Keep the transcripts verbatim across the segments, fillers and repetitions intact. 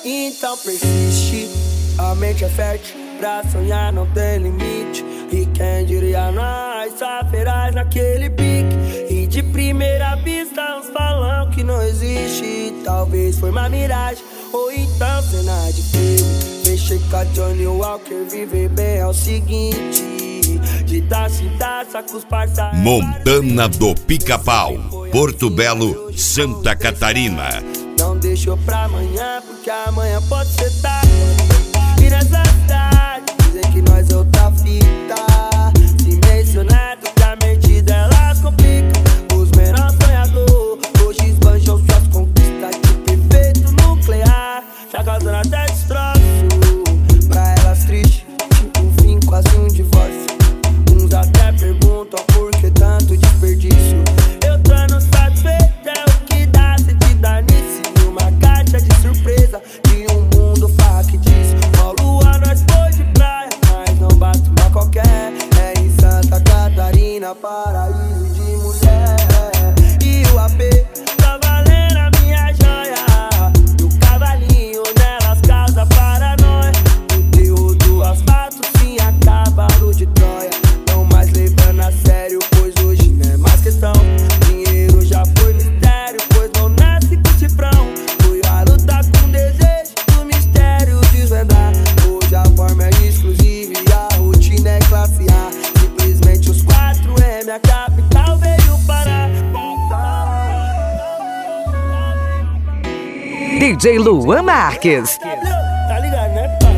então persiste. A mente é fértil, pra sonhar não tem limite. E quem diria nós, só feraz naquele pique. E de primeira vista uns falam que não existe. Talvez foi uma miragem, ou então cena de filme. Mexer com a Johnny Walker, viver bem é o seguinte: de taça em taça com os parceiros. Montana do Pica-Pau, Porto Belo, Santa Catarina. Não deixou pra amanhã, porque amanhã pode ser tarde. E nessa cidade dizem que nós é outra fita. Se mencionar, que a mente delas complica. Os menores sonhadores hoje esbanjam suas conquistas. Tipo efeito nuclear, já causando até destroço. Pra elas triste, tipo um fim, quase um divórcio. Uns até perguntam por que tanto desperdício. Eu tô no satisfeito, é o que dá sentido nisso. E uma caixa de surpresa de um mundo factício. Uma lua nós foi de praia, mas não bate uma qualquer. É em Santa Catarina, paraíso de mulher. E o A P tá valendo a minha joia. E o cavalinho nelas causa paranoia. O teu do asfalto sim acabaram de Troia. Não mais levando a sério, pois hoje não é mais questão. Dinheiro já foi mistério, pois não nasce com cifrão. Fui a lutar com desejo do mistério desvendar. Hoje a forma é exclusiva e a rotina é classe A. Simplesmente os quatro M, a capital veio parar. D J Luan Marques. Tá ligado, né, pai?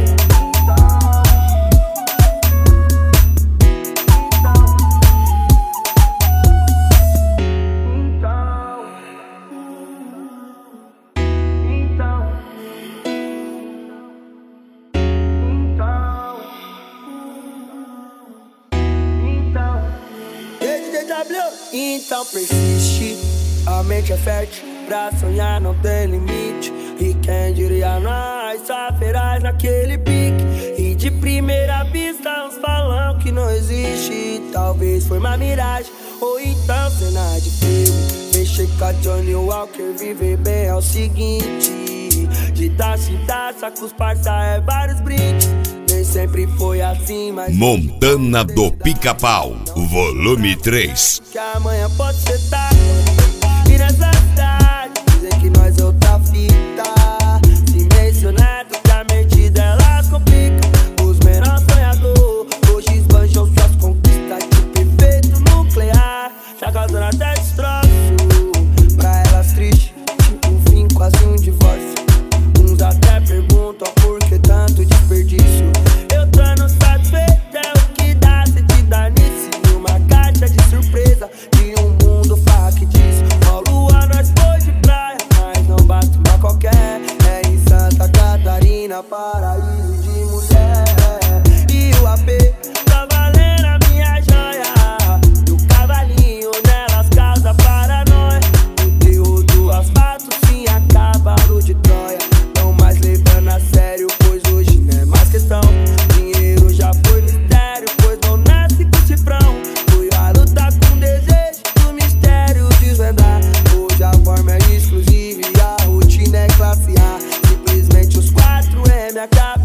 Então persiste, a mente é fértil, pra sonhar não tem limite. E quem diria nós, só feraz naquele pique. E de primeira vista uns falam que não existe. Talvez foi uma miragem, ou então cena de filme. Mexer com a Johnny Walker, viver bem é o seguinte: de taça em taça com os parça é vários brindes. Nem sempre foi assim, mas Montana do Pica-Pau, volume três. que amanhã pode ser tarde. E nessa cidade dizem que nós é outra fita. Se mencionar, que a mente delas complica. Os menores sonhadores hoje esbanjam suas conquistas. Tipo efeito nuclear, já causando até destroço. Pra elas triste, tipo um fim, quase um divórcio. Uns até perguntam por que tanto desperdício. Eu tô no satisfeito, é o que dá sentido nisso. E uma caixa de surpresa de um mundo factício. Uma lua nós foi de praia, mas não bate uma qualquer. É em Santa Catarina, paraíso de mulher. E o A P tá valendo a minha joia. E o cavalinho nelas causa paranoia. O teu do asfalto sim acabaram de Troia. Não mais levando a sério, pois hoje não é mais questão. Dinheiro já foi mistério, pois não nasce com cifrão. Fui a lutar com desejo do mistério desvendar. Hoje a forma é exclusiva e a rotina é classe A. Simplesmente os quatro M, a capital